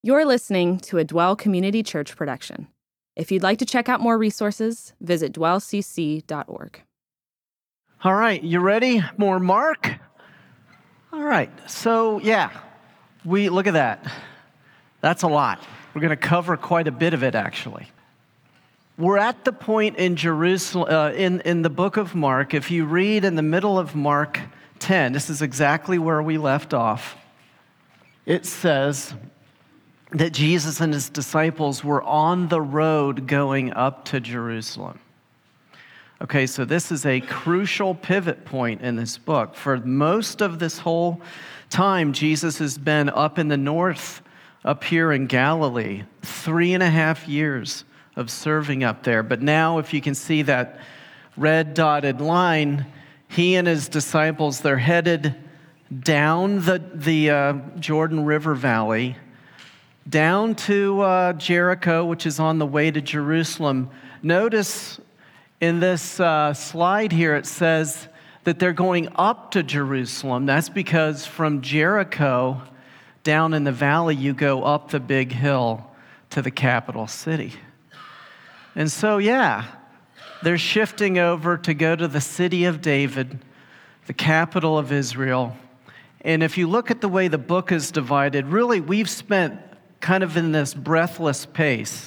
You're listening to a Dwell Community Church production. If you'd like to check out more resources, visit dwellcc.org. All right, you ready? More Mark? All right, so we look at that. That's a lot. We're going to cover quite a bit of it, actually. We're at the point in Jerusalem, in the book of Mark. If you read in the middle of Mark 10, this is exactly where we left off. It says that Jesus and his disciples were on the road going up to Jerusalem. Okay, so this is a crucial pivot point in this book. For most of this whole time, Jesus has been up in the north, up here in Galilee, 3.5 years of serving up there. But now, if you can see that red dotted line, he and his disciples, they're headed down the Jordan River Valley, down to Jericho, which is on the way to Jerusalem. Notice in this slide here, it says that they're going up to Jerusalem. That's because from Jericho, down in the valley, you go up the big hill to the capital city. And so, they're shifting over to go to the city of David, the capital of Israel. And if you look at the way the book is divided, really, we've spent kind of in this breathless pace,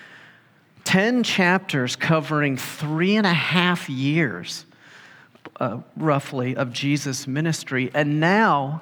10 chapters covering 3.5 years, roughly, of Jesus' ministry. And now,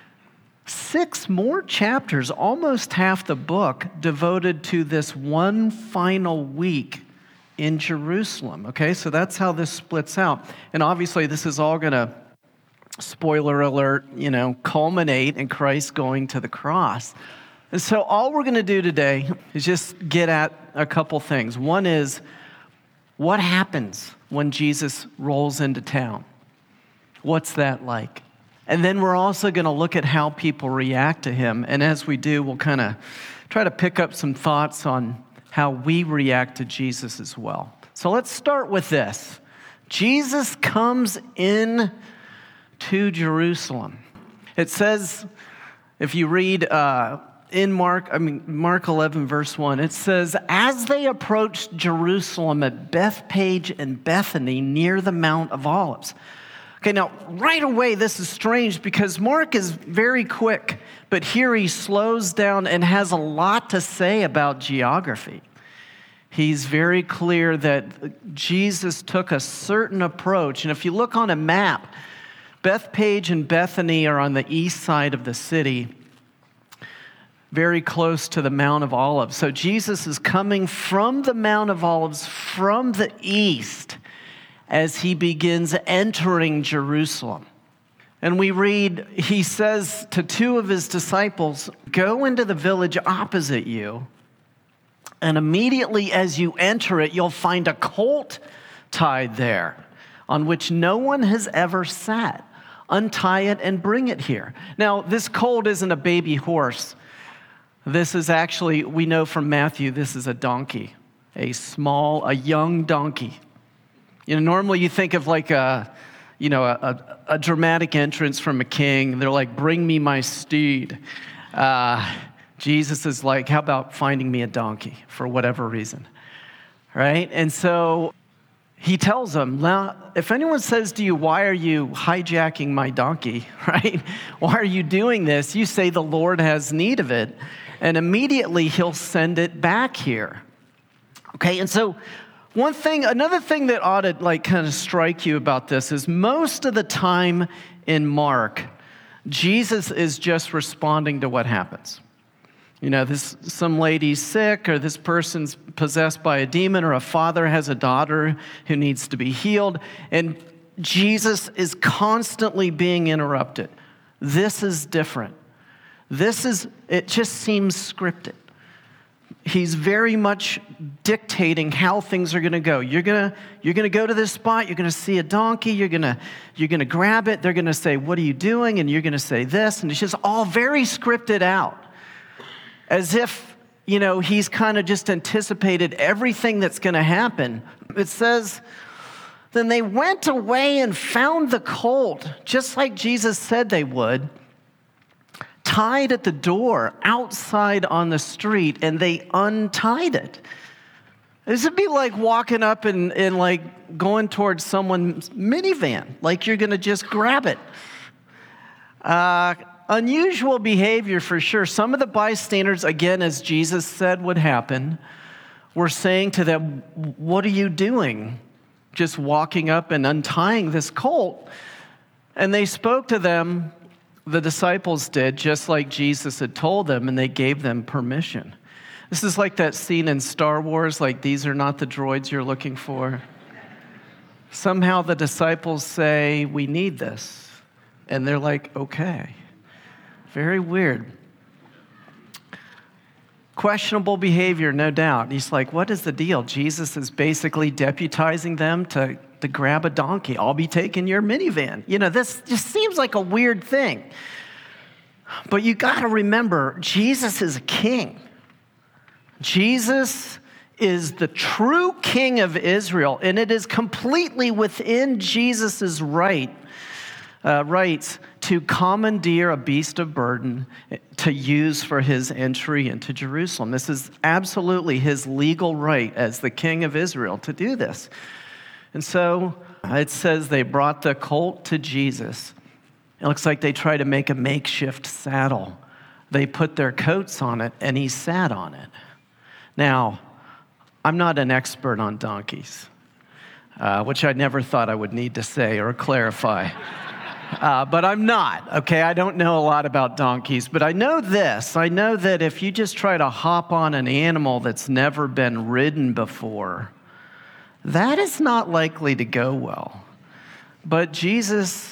6 more chapters, almost half the book, devoted to this one final week in Jerusalem. Okay, so that's how this splits out. And obviously, this is all going to, spoiler alert, culminate in Christ going to the cross. And so all we're going to do today is just get at a couple things. One is, what happens when Jesus rolls into town? What's that like? And then we're also going to look at how people react to him. And as we do, we'll kind of try to pick up some thoughts on how we react to Jesus as well. So let's start with this. Jesus comes in to Jerusalem. It says, if you read in Mark 11, verse 1, it says, as they approached Jerusalem at Bethphage and Bethany near the Mount of Olives. Okay, now, right away, this is strange because Mark is very quick, but here he slows down and has a lot to say about geography. He's very clear that Jesus took a certain approach. And if you look on a map, Bethphage and Bethany are on the east side of the city, very close to the Mount of Olives. So Jesus is coming from the Mount of Olives from the east as he begins entering Jerusalem. And we read, he says to 2 of his disciples, go into the village opposite you, and immediately as you enter it, you'll find a colt tied there on which no one has ever sat. Untie it and bring it here. Now, this colt isn't a baby horse. This is actually, we know from Matthew, this is a donkey, a young donkey. Normally you think of like a dramatic entrance from a king. They're like, bring me my steed. Jesus is like, how about finding me a donkey for whatever reason, right? And so he tells them, now, if anyone says to you, why are you hijacking my donkey, right? Why are you doing this? You say the Lord has need of it, and immediately he'll send it back here. Okay, and so another thing that ought to kind of strike you about this is most of the time in Mark, Jesus is just responding to what happens. Some lady's sick, or this person's possessed by a demon, or a father has a daughter who needs to be healed, and Jesus is constantly being interrupted. This is different. It just seems scripted. He's very much dictating how things are going to go. You're going to go to this spot. You're going to see a donkey. You're going to grab it. They're going to say, "What are you doing?" And you're going to say this, and it's just all very scripted out, as if he's kind of just anticipated everything that's going to happen. It says, then they went away and found the colt, just like Jesus said they would, tied at the door outside on the street, and they untied it. This would be like walking up and like going towards someone's minivan, like you're going to just grab it. Unusual behavior for sure. Some of the bystanders, again, as Jesus said would happen, were saying to them, "What are you doing? Just walking up and untying this colt?" And they spoke to them, the disciples did, just like Jesus had told them, and they gave them permission. This is like that scene in Star Wars, like, these are not the droids you're looking for. Somehow the disciples say, "We need this." And they're like, "Okay." Very weird. Questionable behavior, no doubt. He's like, what is the deal? Jesus is basically deputizing them to grab a donkey. "I'll be taking your minivan." This just seems like a weird thing. But you got to remember, Jesus is a king. Jesus is the true king of Israel, and it is completely within Jesus' rights to commandeer a beast of burden to use for his entry into Jerusalem. This is absolutely his legal right as the king of Israel to do this. And so it says they brought the colt to Jesus. It looks like they tried to make a makeshift saddle. They put their coats on it, and he sat on it. Now, I'm not an expert on donkeys, which I never thought I would need to say or clarify. But I'm not, okay? I don't know a lot about donkeys, but I know this. I know that if you just try to hop on an animal that's never been ridden before, that is not likely to go well. But Jesus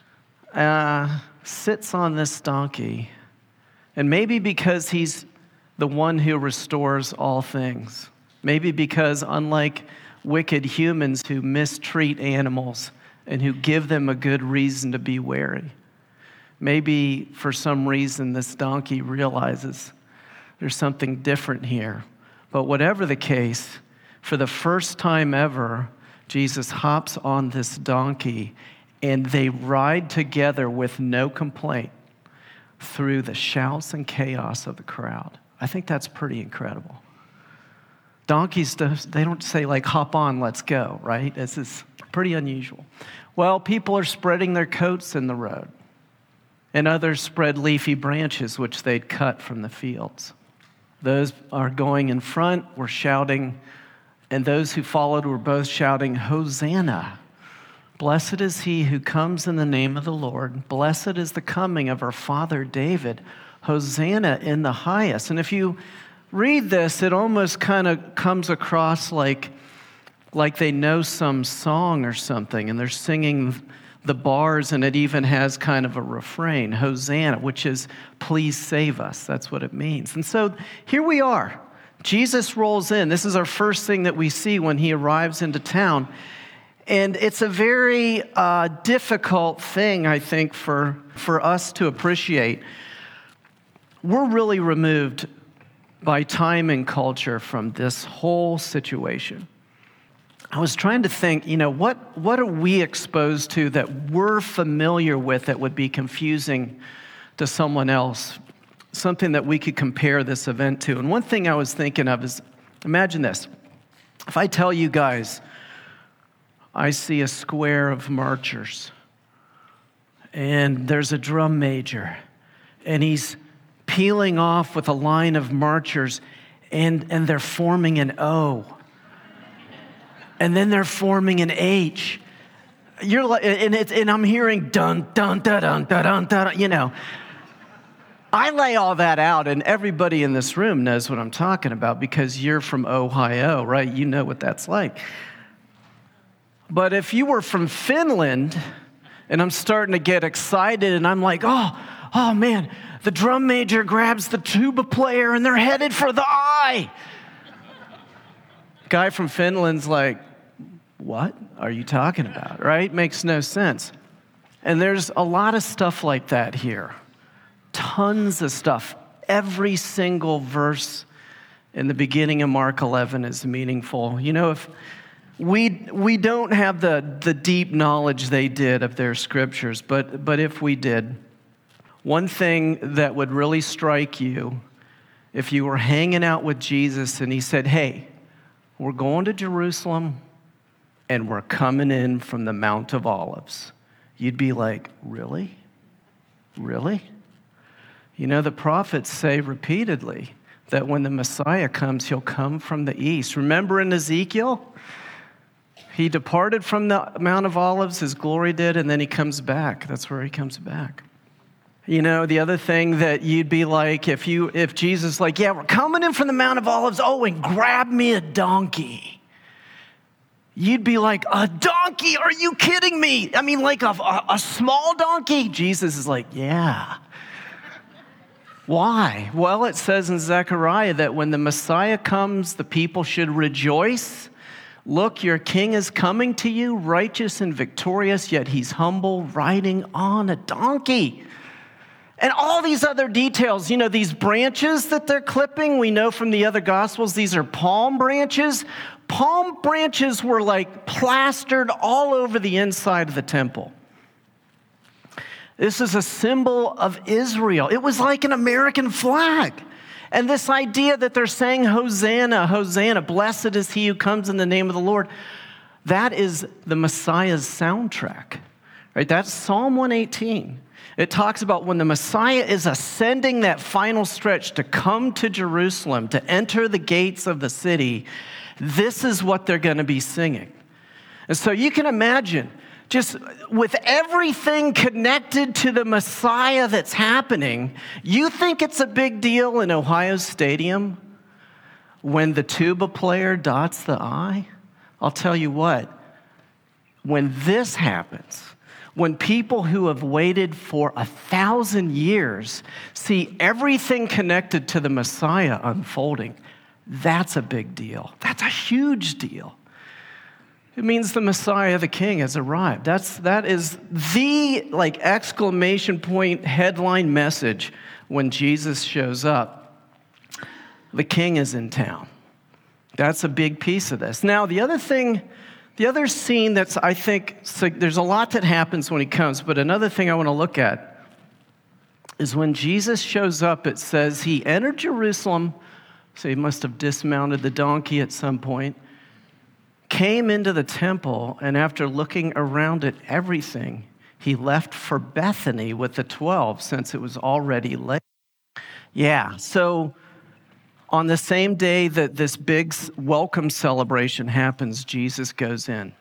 sits on this donkey, and maybe because he's the one who restores all things, maybe because unlike wicked humans who mistreat animals and who give them a good reason to be wary, maybe for some reason this donkey realizes there's something different here. But whatever the case, for the first time ever, Jesus hops on this donkey and they ride together with no complaint through the shouts and chaos of the crowd. I think that's pretty incredible. Donkeys, they don't say like, "Hop on, let's go," right? This is pretty unusual. Well, people are spreading their coats in the road, and others spread leafy branches which they'd cut from the fields. Those are going in front were shouting, and those who followed were both shouting, "Hosanna! Blessed is he who comes in the name of the Lord. Blessed is the coming of our father David. Hosanna in the highest." And if you read this, it almost kind of comes across like they know some song or something, and they're singing the bars, and it even has kind of a refrain, Hosanna, which is "please save us." That's what it means. And so here we are. Jesus rolls in. This is our first thing that we see when he arrives into town. And it's a very difficult thing, I think, for us to appreciate. We're really removed by time and culture from this whole situation. I was trying to think, what are we exposed to that we're familiar with that would be confusing to someone else? Something that we could compare this event to. And one thing I was thinking of is, imagine this. If I tell you guys, I see a square of marchers, and there's a drum major, and he's peeling off with a line of marchers, and they're forming an O. And then they're forming an H. You're like, and I'm hearing dun dun dun dun dun dun dun. I lay all that out, and everybody in this room knows what I'm talking about because you're from Ohio, right? You know what that's like. But if you were from Finland, and I'm starting to get excited, and I'm like, oh man, the drum major grabs the tuba player, and they're headed for the eye. Guy from Finland's like, what are you talking about, right? Makes no sense. And there's a lot of stuff like that here. Tons of stuff. Every single verse in the beginning of Mark 11 is meaningful. If we don't have the deep knowledge they did of their scriptures, but if we did, One thing that would really strike you if you were hanging out with Jesus and he said, hey, we're going to Jerusalem and we're coming in from the Mount of Olives, you'd be like, really? Really? You know, the prophets say repeatedly that when the Messiah comes, he'll come from the east. Remember in Ezekiel? He departed from the Mount of Olives, his glory did, and then he comes back. That's where he comes back. You know, the other thing that you'd be like, if Jesus like, yeah, we're coming in from the Mount of Olives, oh, and grab me a donkey. You'd be like, a donkey? Are you kidding me? I mean, like a small donkey? Jesus is like, yeah. Why? Well, it says in Zechariah that when the Messiah comes, the people should rejoice. Look, your king is coming to you, righteous and victorious, yet he's humble, riding on a donkey. And all these other details, you know, these branches that they're clipping, we know from the other Gospels, these are palm branches. Palm branches were like plastered all over the inside of the temple. This is a symbol of Israel. It was like an American flag. And this idea that they're saying, Hosanna, Hosanna, blessed is he who comes in the name of the Lord, that is the Messiah's soundtrack, right? That's Psalm 118. It talks about when the Messiah is ascending that final stretch to come to Jerusalem, to enter the gates of the city, this is what they're going to be singing. And so you can imagine, just with everything connected to the Messiah that's happening, you think it's a big deal in Ohio Stadium when the tuba player dots the I? I'll tell you what, when this happens, when people who have waited for 1,000 years see everything connected to the Messiah unfolding, that's a big deal. That's a huge deal. It means the Messiah, the King, has arrived. That is the exclamation point headline message when Jesus shows up. The King is in town. That's a big piece of this. Now, the other scene that's, I think, so there's a lot that happens when he comes, but another thing I want to look at is when Jesus shows up, it says he entered Jerusalem, so he must have dismounted the donkey at some point, came into the temple, and after looking around at everything, he left for Bethany with the 12 since it was already late. Yeah, so on the same day that this big welcome celebration happens, Jesus goes in.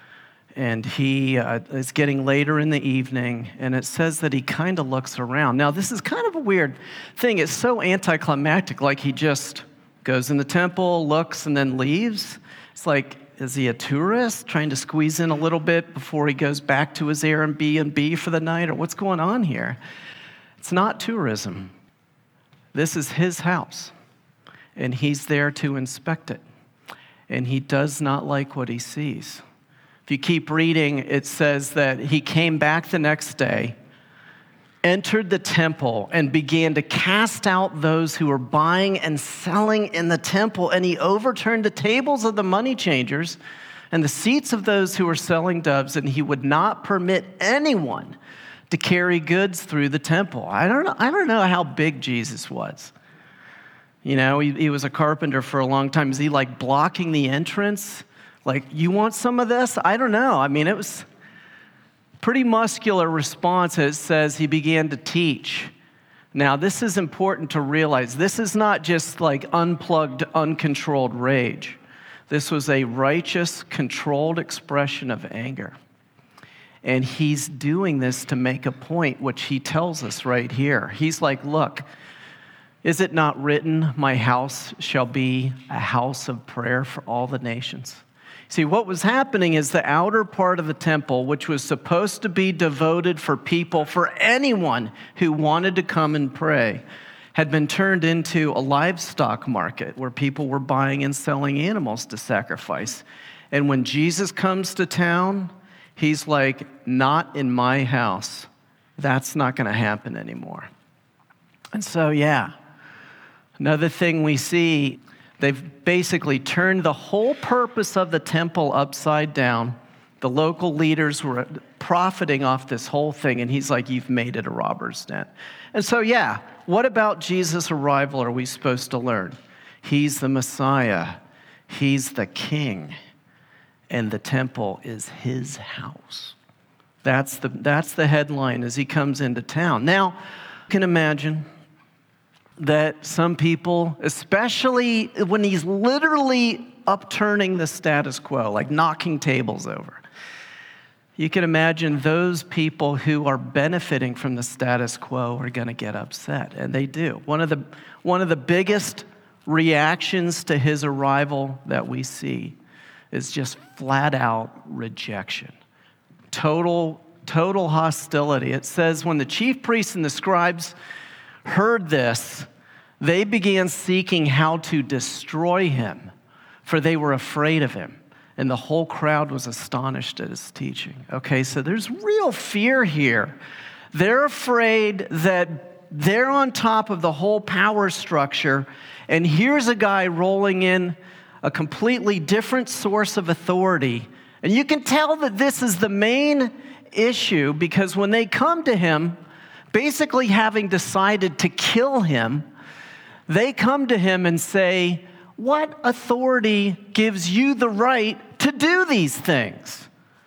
And he is getting later in the evening, and it says that he kind of looks around. Now, this is kind of a weird thing. It's so anticlimactic, like he just goes in the temple, looks, and then leaves. It's like, is he a tourist trying to squeeze in a little bit before he goes back to his Airbnb for the night, or what's going on here? It's not tourism. This is his house, and he's there to inspect it, and he does not like what he sees. If you keep reading, it says that he came back the next day, entered the temple, and began to cast out those who were buying and selling in the temple. And he overturned the tables of the money changers and the seats of those who were selling doves, and he would not permit anyone to carry goods through the temple. I don't know how big Jesus was. You know, he was a carpenter for a long time. Is he like blocking the entrance? Like, you want some of this? I don't know. I mean, it was pretty muscular response. It says he began to teach. Now, this is important to realize. This is not just like unplugged, uncontrolled rage. This was a righteous, controlled expression of anger. And he's doing this to make a point, which he tells us right here. He's like, look, is it not written, my house shall be a house of prayer for all the nations? See, what was happening is the outer part of the temple, which was supposed to be devoted for people, for anyone who wanted to come and pray, had been turned into a livestock market where people were buying and selling animals to sacrifice. And when Jesus comes to town, he's like, not in my house. That's not going to happen anymore. And so, yeah, another thing we see, they've basically turned the whole purpose of the temple upside down. The local leaders were profiting off this whole thing, and he's like, you've made it a robber's den. And so, yeah, what about Jesus' arrival are we supposed to learn? He's the Messiah. He's the king. And the temple is his house. That's the headline as he comes into town. Now, you can imagine that some people, especially when he's literally upturning the status quo, like knocking tables over, you can imagine those people who are benefiting from the status quo are going to get upset, and they do. One of the biggest reactions to his arrival that we see is just flat out rejection. Total hostility. It says, when the chief priests and the scribes heard this, they began seeking how to destroy him, for they were afraid of him. And the whole crowd was astonished at his teaching. Okay, so there's real fear here. They're afraid that they're on top of the whole power structure, and here's a guy rolling in a completely different source of authority. And you can tell that this is the main issue, because when they come to him, basically having decided to kill him, they come to him and say, what authority gives you the right to do these things?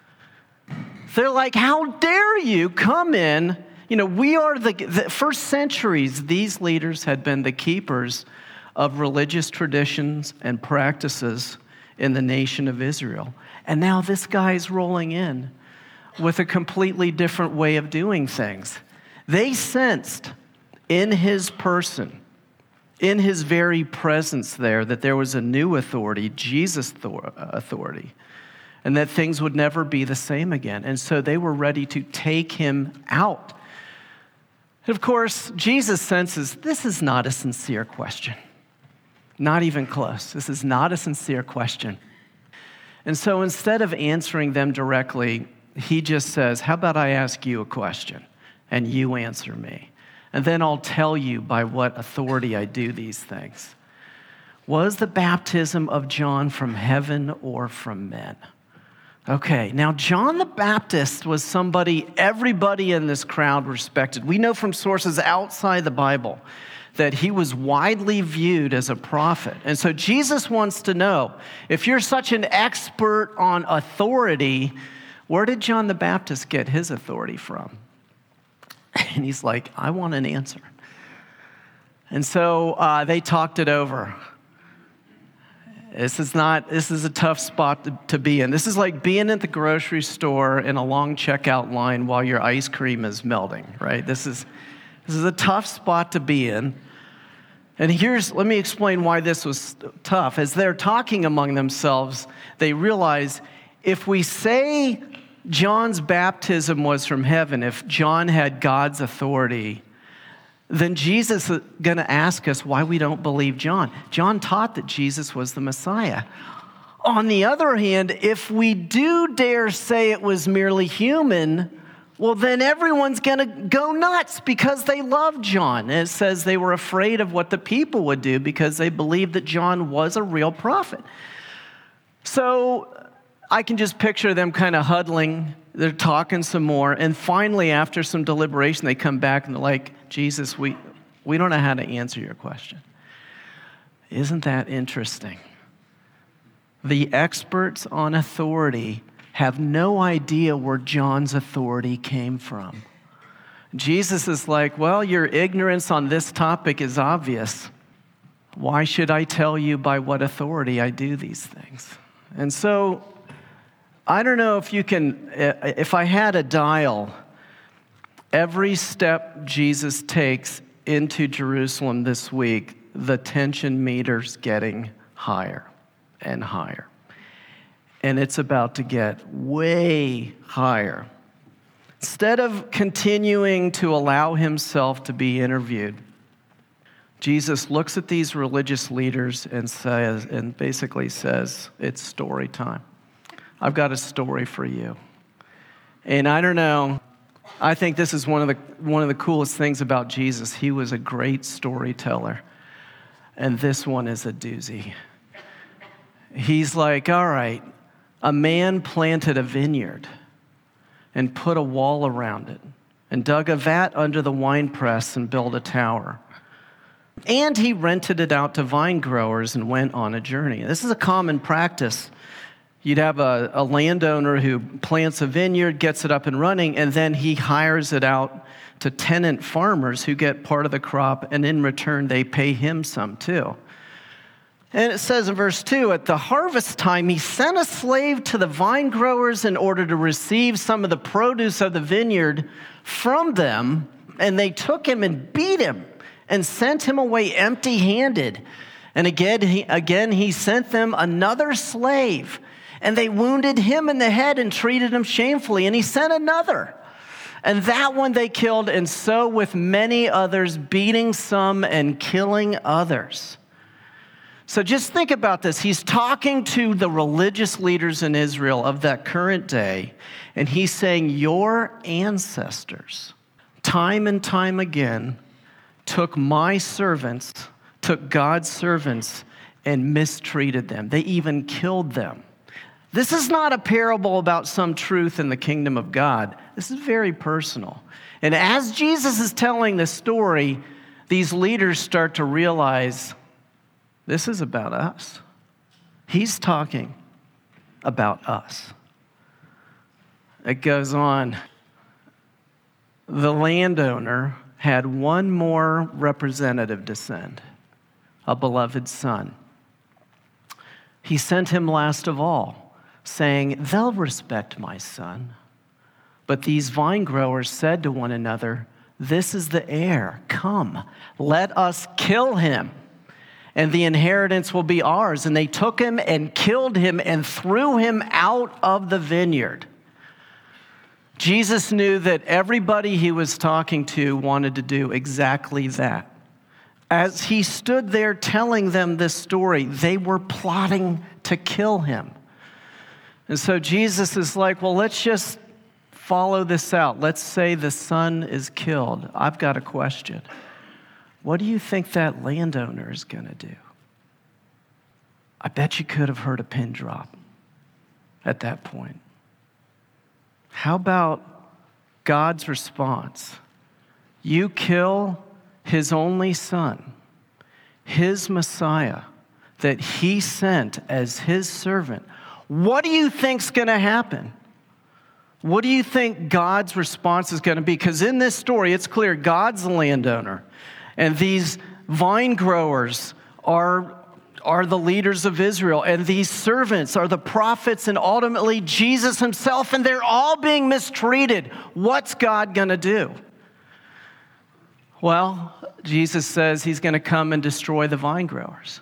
They're like, how dare you come in? You know, we are for centuries, these leaders had been the keepers of religious traditions and practices in the nation of Israel. And now this guy's rolling in with a completely different way of doing things. They sensed in his person, in his very presence there, that there was a new authority, Jesus' authority, and that things would never be the same again. And so they were ready to take him out. And of course, Jesus senses this is not a sincere question. Not even close. This is not a sincere question. And so instead of answering them directly, he just says, how about I ask you a question and you answer me? And then I'll tell you by what authority I do these things. Was the baptism of John from heaven or from men? Okay, now John the Baptist was somebody everybody in this crowd respected. We know from sources outside the Bible that he was widely viewed as a prophet. And so Jesus wants to know, if you're such an expert on authority, where did John the Baptist get his authority from? And he's like, I want an answer. And so they talked it over. This is a tough spot to be in. This is like being at the grocery store in a long checkout line while your ice cream is melting, right? This is a tough spot to be in. And let me explain why this was tough. As they're talking among themselves, they realize if we say John's baptism was from heaven, if John had God's authority, then Jesus is going to ask us why we don't believe John. John taught that Jesus was the Messiah. On the other hand, if we do dare say it was merely human, well, then everyone's going to go nuts because they love John. And it says they were afraid of what the people would do because they believed that John was a real prophet. So I can just picture them kind of huddling. They're talking some more. And finally, after some deliberation, they come back and they're like, Jesus, we don't know how to answer your question. Isn't that interesting? The experts on authority have no idea where John's authority came from. Jesus is like, well, your ignorance on this topic is obvious. Why should I tell you by what authority I do these things? And so, I don't know if I had a dial, every step Jesus takes into Jerusalem this week, the tension meter's getting higher and higher. And it's about to get way higher. Instead of continuing to allow himself to be interviewed, Jesus looks at these religious leaders and basically says, it's story time. I've got a story for you. And I don't know, I think this is one of the coolest things about Jesus. He was a great storyteller. And this one is a doozy. He's like, all right, a man planted a vineyard and put a wall around it and dug a vat under the winepress and built a tower. And he rented it out to vine growers and went on a journey. This is a common practice. You'd have a landowner who plants a vineyard, gets it up and running, and then he hires it out to tenant farmers who get part of the crop, and in return, they pay him some too. And it says in verse 2, at the harvest time, he sent a slave to the vine growers in order to receive some of the produce of the vineyard from them, and they took him and beat him and sent him away empty-handed. And again he sent them another slave, and they wounded him in the head and treated him shamefully, and he sent another. And that one they killed, and so with many others, beating some and killing others. So just think about this. He's talking to the religious leaders in Israel of that current day, and he's saying, your ancestors, time and time again, took my servants, took God's servants, and mistreated them. They even killed them. This is not a parable about some truth in the kingdom of God. This is very personal. And as Jesus is telling this story, these leaders start to realize this is about us. He's talking about us. It goes on. The landowner had one more representative descend, a beloved son. He sent him last of all, saying, they'll respect my son. But these vine growers said to one another, this is the heir. Come, let us kill him, and the inheritance will be ours. And they took him and killed him and threw him out of the vineyard. Jesus knew that everybody he was talking to wanted to do exactly that. As he stood there telling them this story, they were plotting to kill him. And so Jesus is like, well, let's just follow this out. Let's say the son is killed. I've got a question. What do you think that landowner is going to do? I bet you could have heard a pin drop at that point. How about God's response? You kill his only son, his Messiah, that he sent as his servant. What do you think's going to happen? What do you think God's response is going to be? Because in this story, it's clear God's the landowner, and these vine growers are the leaders of Israel, and these servants are the prophets, and ultimately Jesus himself, and they're all being mistreated. What's God going to do? Well, Jesus says he's going to come and destroy the vine growers.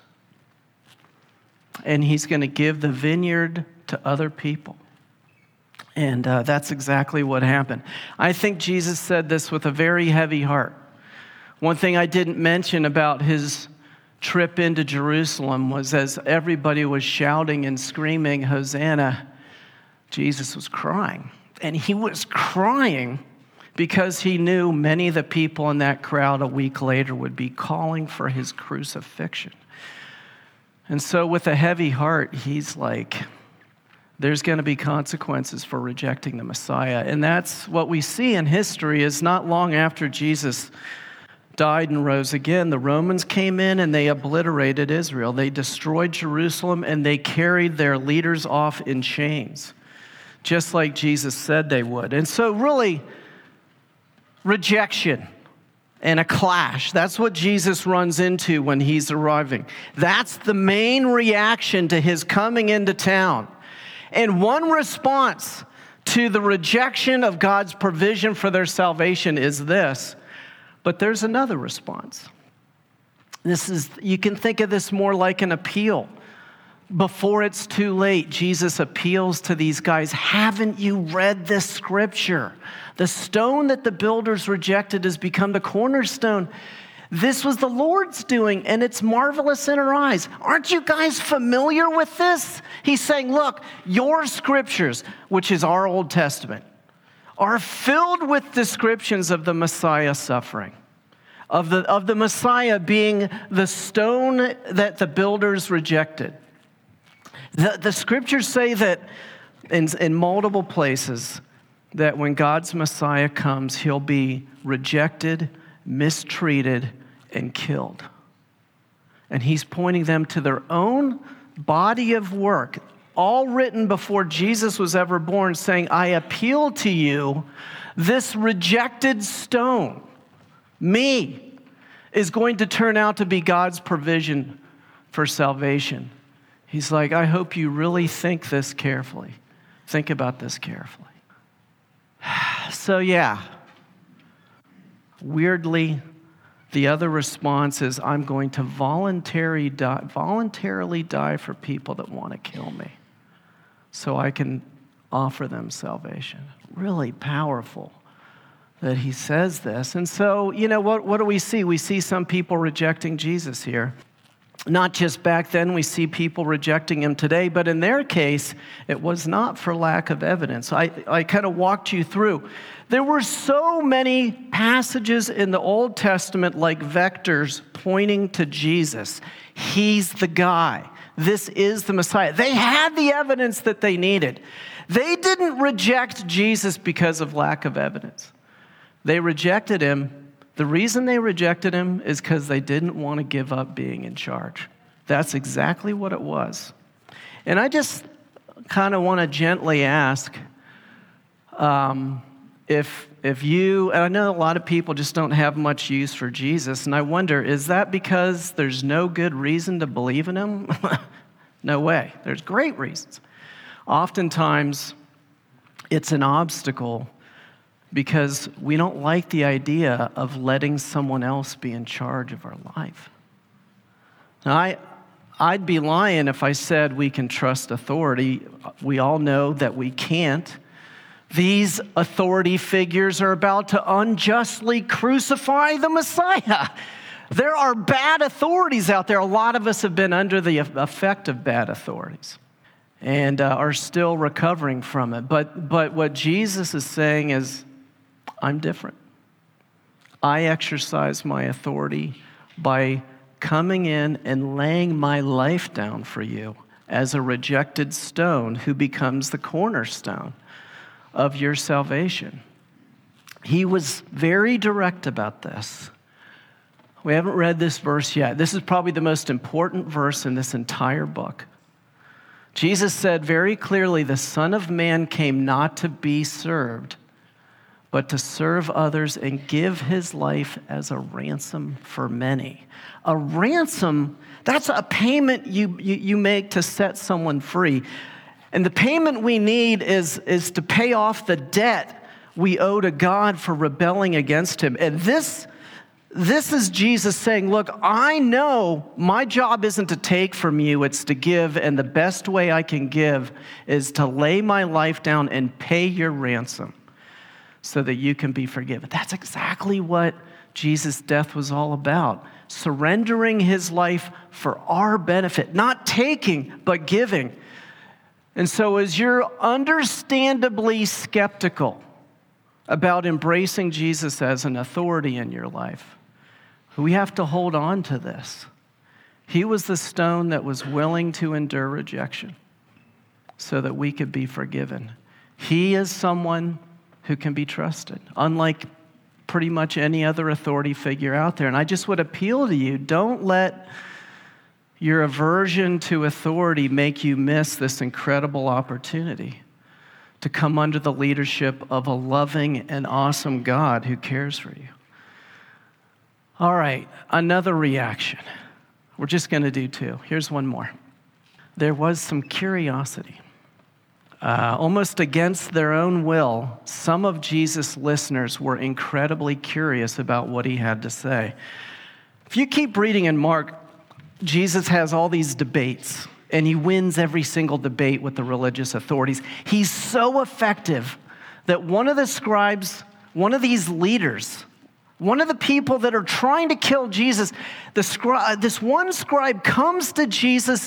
And he's going to give the vineyard to other people. And that's exactly what happened. I think Jesus said this with a very heavy heart. One thing I didn't mention about his trip into Jerusalem was as everybody was shouting and screaming, Hosanna, Jesus was crying. And he was crying because he knew many of the people in that crowd a week later would be calling for his crucifixion. And so with a heavy heart, he's like, there's going to be consequences for rejecting the Messiah. And that's what we see in history is not long after Jesus died and rose again, the Romans came in and they obliterated Israel. They destroyed Jerusalem and they carried their leaders off in chains, just like Jesus said they would. And so really, rejection and a clash. That's what Jesus runs into when he's arriving. That's the main reaction to his coming into town. And one response to the rejection of God's provision for their salvation is this. But there's another response. You can think of this more like an appeal. Before it's too late, Jesus appeals to these guys. Haven't you read this scripture? The stone that the builders rejected has become the cornerstone. This was the Lord's doing, and it's marvelous in our eyes. Aren't you guys familiar with this? He's saying, look, your scriptures, which is our Old Testament, are filled with descriptions of the Messiah suffering, of the Messiah being the stone that the builders rejected. The scriptures say that in multiple places that when God's Messiah comes, he'll be rejected, mistreated, and killed. And he's pointing them to their own body of work, all written before Jesus was ever born, saying, I appeal to you, this rejected stone, me, is going to turn out to be God's provision for salvation. He's like, I hope you really think this carefully. Think about this carefully. So yeah, weirdly, the other response is, I'm going to voluntarily die for people that want to kill me so I can offer them salvation. Really powerful that he says this. And so, what do we see? We see some people rejecting Jesus here. Not just back then, we see people rejecting him today, but in their case, it was not for lack of evidence. I kind of walked you through. There were so many passages in the Old Testament like vectors pointing to Jesus. He's the guy. This is the Messiah. They had the evidence that they needed. They didn't reject Jesus because of lack of evidence. They rejected him. The reason they rejected him is because they didn't want to give up being in charge. That's exactly what it was. And I just kind of want to gently ask if you, and I know a lot of people just don't have much use for Jesus, and I wonder, is that because there's no good reason to believe in him? No way. There's great reasons. Oftentimes, it's an obstacle because we don't like the idea of letting someone else be in charge of our life. Now, I'd be lying if I said we can trust authority. We all know that we can't. These authority figures are about to unjustly crucify the Messiah. There are bad authorities out there. A lot of us have been under the effect of bad authorities and are still recovering from it. But what Jesus is saying is, I'm different. I exercise my authority by coming in and laying my life down for you as a rejected stone who becomes the cornerstone of your salvation. He was very direct about this. We haven't read this verse yet. This is probably the most important verse in this entire book. Jesus said very clearly, the Son of Man came not to be served, but to serve others and give his life as a ransom for many. A ransom, that's a payment you make to set someone free. And the payment we need is to pay off the debt we owe to God for rebelling against him. And this is Jesus saying, look, I know my job isn't to take from you, it's to give, and the best way I can give is to lay my life down and pay your ransom so that you can be forgiven. That's exactly what Jesus' death was all about. Surrendering his life for our benefit, not taking, but giving. And so as you're understandably skeptical about embracing Jesus as an authority in your life, we have to hold on to this. He was the stone that was willing to endure rejection so that we could be forgiven. He is someone who can be trusted, unlike pretty much any other authority figure out there. And I just would appeal to you, don't let your aversion to authority make you miss this incredible opportunity to come under the leadership of a loving and awesome God who cares for you. All right, another reaction. We're just going to do two. Here's one more. There was some curiosity. Almost against their own will, some of Jesus' listeners were incredibly curious about what he had to say. If you keep reading in Mark, Jesus has all these debates, and he wins every single debate with the religious authorities. He's so effective that one of the scribes, one of these leaders, one of the people that are trying to kill Jesus, this one scribe comes to Jesus.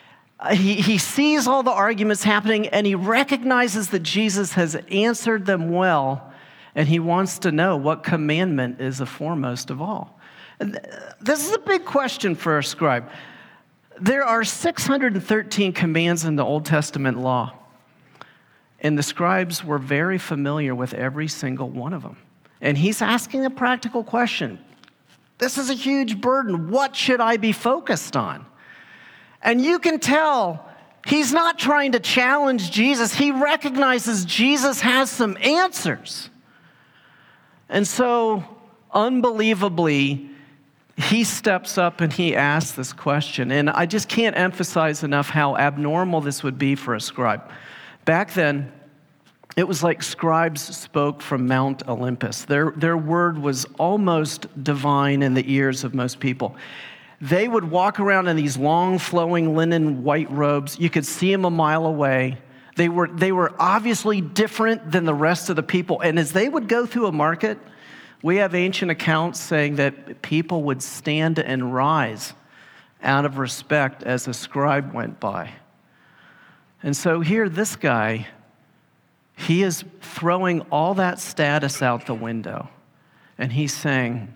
He sees all the arguments happening, and he recognizes that Jesus has answered them well, and he wants to know what commandment is the foremost of all. This is a big question for a scribe. There are 613 commands in the Old Testament law, and the scribes were very familiar with every single one of them. And he's asking a practical question. This is a huge burden. What should I be focused on? And you can tell he's not trying to challenge Jesus. He recognizes Jesus has some answers. And so, unbelievably, he steps up and he asks this question. And I just can't emphasize enough how abnormal this would be for a scribe. Back then, it was like scribes spoke from Mount Olympus. Their word was almost divine in the ears of most people. They would walk around in these long, flowing linen white robes. You could see them a mile away. They were obviously different than the rest of the people. And as they would go through a market, we have ancient accounts saying that people would stand and rise out of respect as a scribe went by. And so here, this guy, he is throwing all that status out the window. And he's saying,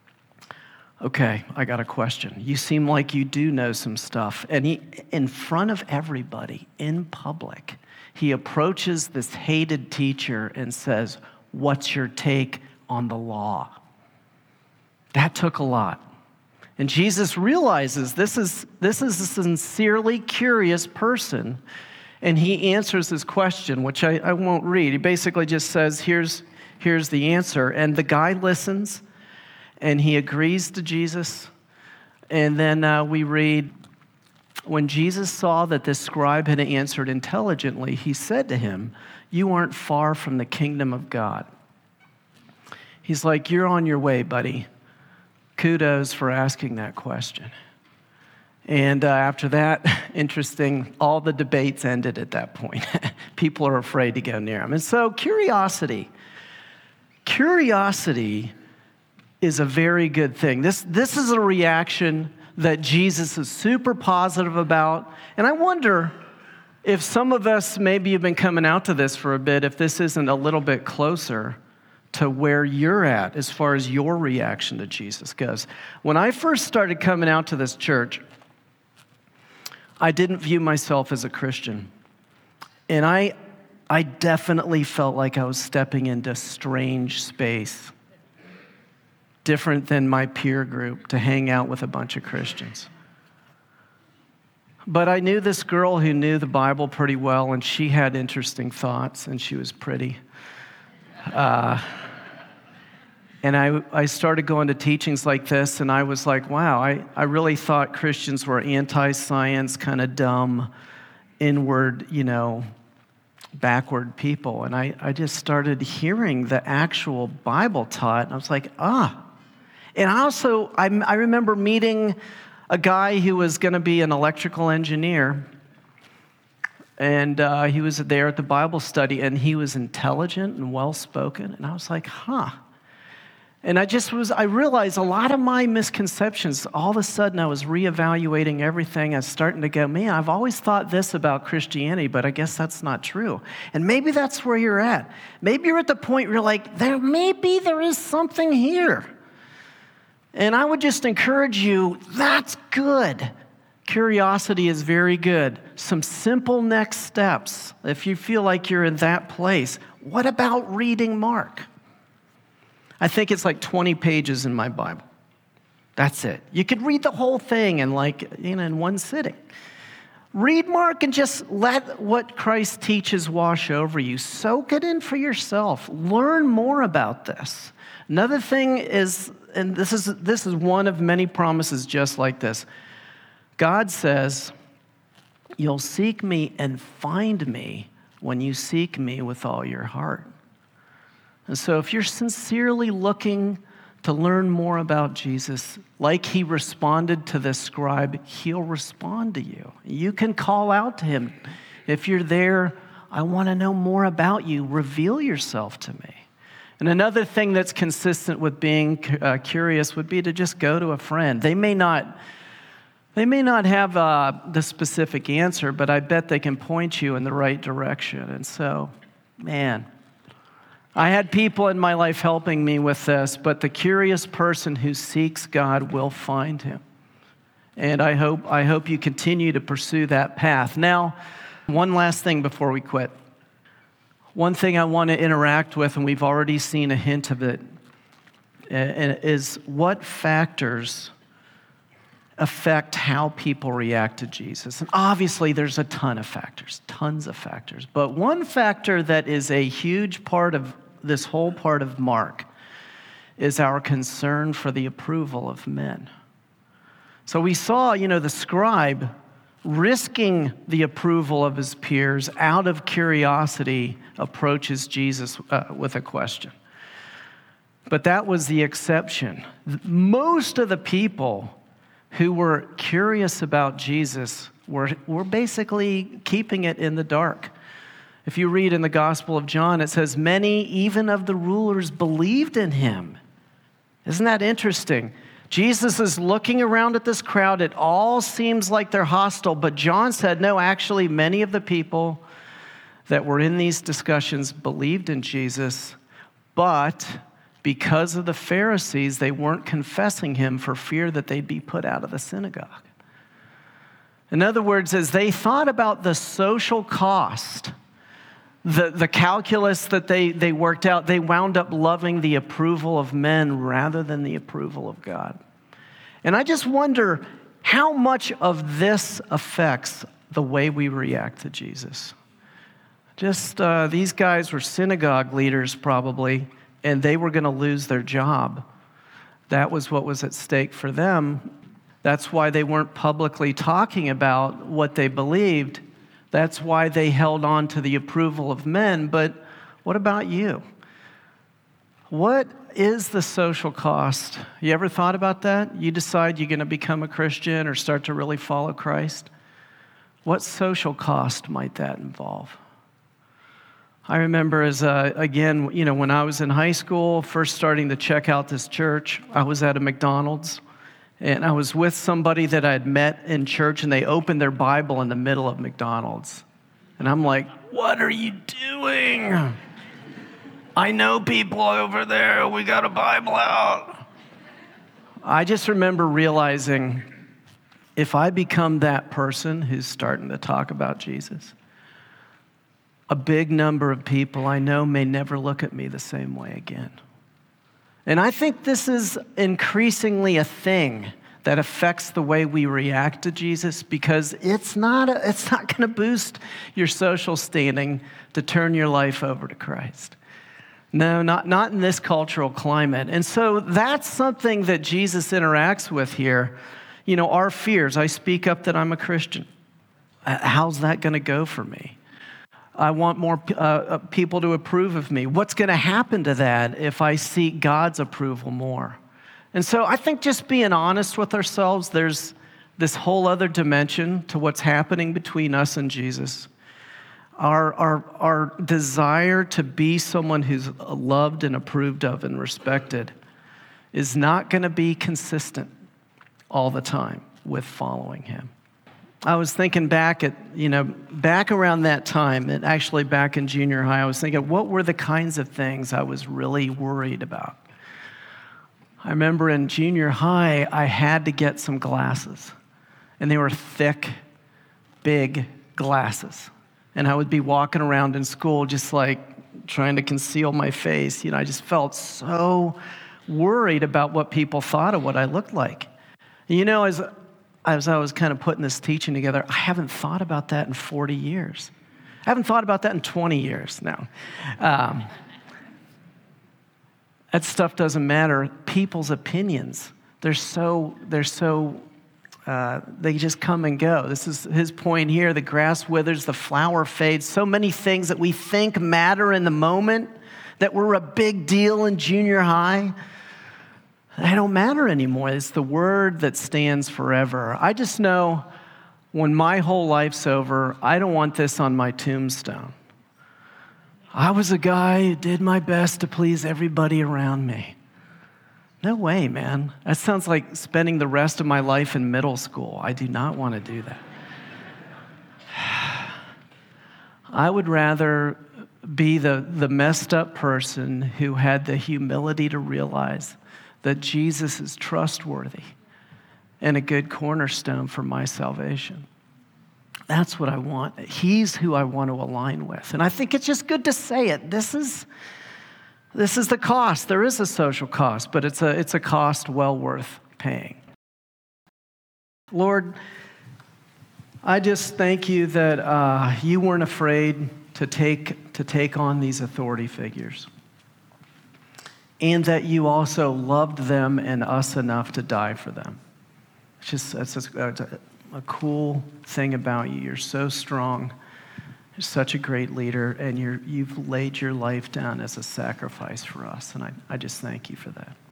okay, I got a question. You seem like you do know some stuff. And he, in front of everybody, in public, he approaches this hated teacher and says, what's your take on the law? That took a lot. And Jesus realizes this is a sincerely curious person, and he answers his question, which I won't read. He basically just says, here's the answer. And the guy listens, and he agrees to Jesus. And then we read, when Jesus saw that this scribe had answered intelligently, he said to him, you aren't far from the kingdom of God. He's like, you're on your way, buddy. Kudos for asking that question. And after that, interesting, all the debates ended at that point. People are afraid to go near him. And so curiosity is a very good thing. This is a reaction that Jesus is super positive about. And I wonder if some of us maybe have been coming out to this for a bit, if this isn't a little bit closer to where you're at as far as your reaction to Jesus goes. When I first started coming out to this church, I didn't view myself as a Christian. And I definitely felt like I was stepping into strange space, different than my peer group, to hang out with a bunch of Christians. But I knew this girl who knew the Bible pretty well, and she had interesting thoughts, and she was pretty. And I started going to teachings like this, and I was like, wow, I really thought Christians were anti-science, kind of dumb, inward, backward people. And I just started hearing the actual Bible taught, and I was like, And also, I remember meeting a guy who was going to be an electrical engineer, and he was there at the Bible study, and he was intelligent and well-spoken, and I was like, And I realized a lot of my misconceptions, all of a sudden I was reevaluating everything. I was starting to go, man, I've always thought this about Christianity, but I guess that's not true. And maybe that's where you're at. Maybe you're at the point where you're like, there is something here. And I would just encourage you, that's good. Curiosity is very good. Some simple next steps, if you feel like you're in that place. What about reading Mark? I think it's like 20 pages in my Bible. That's it. You could read the whole thing in in one sitting. Read Mark and just let what Christ teaches wash over you. Soak it in for yourself. Learn more about this. Another thing is, and this is one of many promises just like this. God says, you'll seek me and find me when you seek me with all your heart. And so if you're sincerely looking to learn more about Jesus, like he responded to this scribe, he'll respond to you. You can call out to him. If you're there, I want to know more about you. Reveal yourself to me. And another thing that's consistent with being curious would be to just go to a friend. They may not have the specific answer, but I bet they can point you in the right direction. And so, man, I had people in my life helping me with this, but the curious person who seeks God will find him. And I hope you continue to pursue that path. Now, one last thing before we quit. One thing I want to interact with, and we've already seen a hint of it, is what factors affect how people react to Jesus. And obviously, there's a ton of factors, tons of factors. But one factor that is a huge part of this whole part of Mark is our concern for the approval of men. So we saw, the scribe risking the approval of his peers out of curiosity approaches Jesus with a question. But that was the exception. Most of the people who were curious about Jesus were basically keeping it in the dark. If you read in the Gospel of John, it says, many, even of the rulers, believed in him. Isn't that interesting? Jesus is looking around at this crowd. It all seems like they're hostile, but John said, no, actually, many of the people that were in these discussions believed in Jesus, but because of the Pharisees, they weren't confessing him for fear that they'd be put out of the synagogue. In other words, as they thought about the social cost, the calculus that they worked out, they wound up loving the approval of men rather than the approval of God. And I just wonder how much of this affects the way we react to Jesus. These guys were synagogue leaders probably, and they were going to lose their job. That was what was at stake for them. That's why they weren't publicly talking about what they believed. That's why they held on to the approval of men. But what about you? What is the social cost? You ever thought about that? You decide you're going to become a Christian or start to really follow Christ. What social cost might that involve? I remember when I was in high school, first starting to check out this church, I was at a McDonald's, and I was with somebody that I had met in church, and they opened their Bible in the middle of McDonald's. And I'm like, what are you doing? I know people over there. We got a Bible out. I just remember realizing if I become that person who's starting to talk about Jesus, a big number of people I know may never look at me the same way again. And I think this is increasingly a thing that affects the way we react to Jesus, because it's not going to boost your social standing to turn your life over to Christ. No, not in this cultural climate. And so that's something that Jesus interacts with here. Our fears. I speak up that I'm a Christian. How's that going to go for me? I want more people to approve of me. What's going to happen to that if I seek God's approval more? And so I think just being honest with ourselves, there's this whole other dimension to what's happening between us and Jesus. Our desire to be someone who's loved and approved of and respected is not going to be consistent all the time with following him. I was thinking back around that time, and actually back in junior high, I was thinking, what were the kinds of things I was really worried about? I remember in junior high, I had to get some glasses, and they were thick, big glasses. And I would be walking around in school just like trying to conceal my face. I just felt so worried about what people thought of what I looked like. As I was kind of putting this teaching together, I haven't thought about that in 40 years. I haven't thought about that in 20 years now. That stuff doesn't matter. People's opinions, they just come and go. This is his point here. The grass withers, the flower fades. So many things that we think matter in the moment, that were a big deal in junior high, they don't matter anymore. It's the word that stands forever. I just know when my whole life's over, I don't want this on my tombstone. I was a guy who did my best to please everybody around me. No way, man. That sounds like spending the rest of my life in middle school. I do not want to do that. I would rather be the messed up person who had the humility to realize that Jesus is trustworthy and a good cornerstone for my salvation. That's what I want. He's who I want to align with. And I think it's just good to say it. This is the cost. There is a social cost, but it's a cost well worth paying. Lord, I just thank you that you weren't afraid to take on these authority figures, and that you also loved them and us enough to die for them. It's just a cool thing about you. You're so strong. You're such a great leader, and you've laid your life down as a sacrifice for us, and I just thank you for that.